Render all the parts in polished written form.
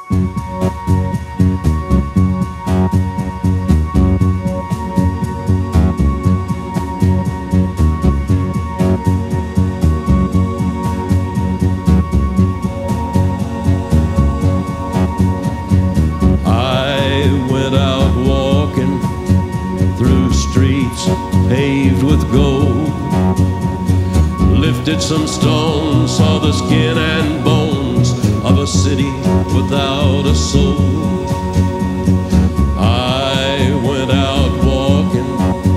Paved with gold, lifted some stones, saw the skin and bones of a city without a soul. I went out walking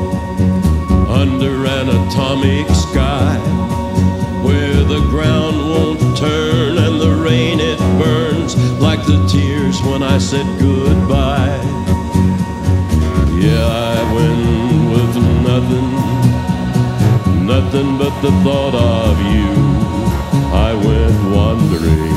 under an atomic sky, where the ground won't turn and the rain it burns like the tears when I said goodbye. Yeah, I went with nothing but the thought of you. I went wandering.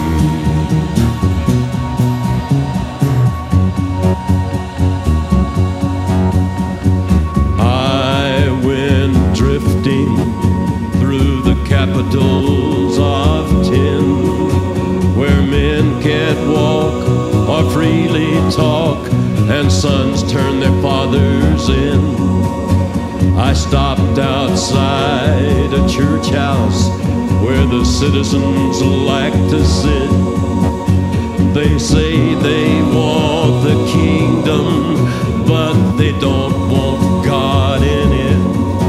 I went drifting through the capitals of tin, where men can't walk or freely talk, and sons turn their fathers in. I stopped outside a church house where the citizens like to sit. They say they want the kingdom, but they don't want God in it.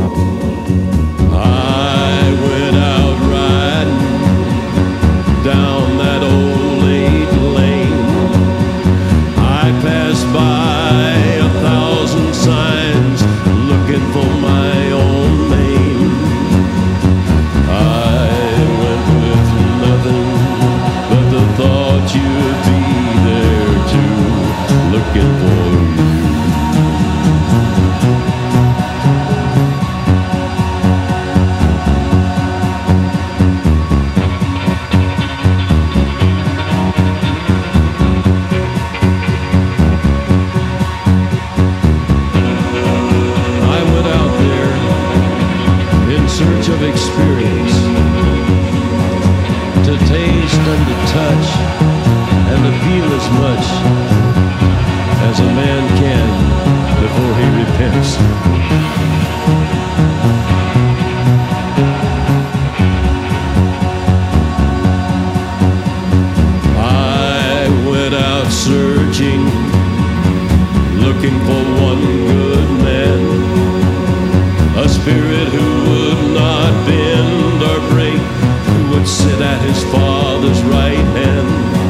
I went out riding down that old 8-lane. I passed by 1,000 signs looking for my own name. I went with nothing but the thought you'd be there too, looking for you. Search of experience, to taste and to touch and to feel as much as a man can before he repents. I went out searching, looking for one good man, a spirit who would not bend or break, who would sit at his Father's right hand.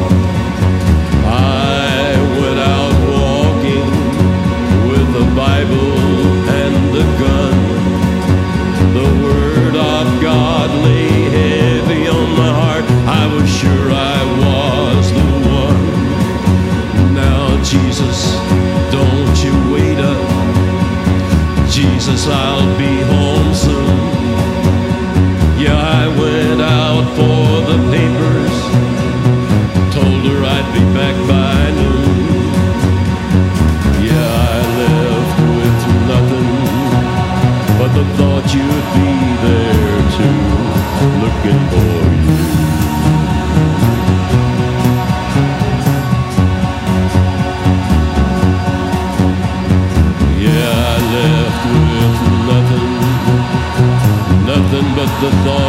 I went out walking with a Bible and a gun. The Word of God lay heavy on my heart. I was sure I was the one. Now, Jesus, don't you wait up. Jesus, I'll be home soon. Yeah, I went out for the papers, told her I'd be back by noon. Yeah, I left with nothing but the thought you'd be there too, looking for you. Yeah, I left with nothing but the thought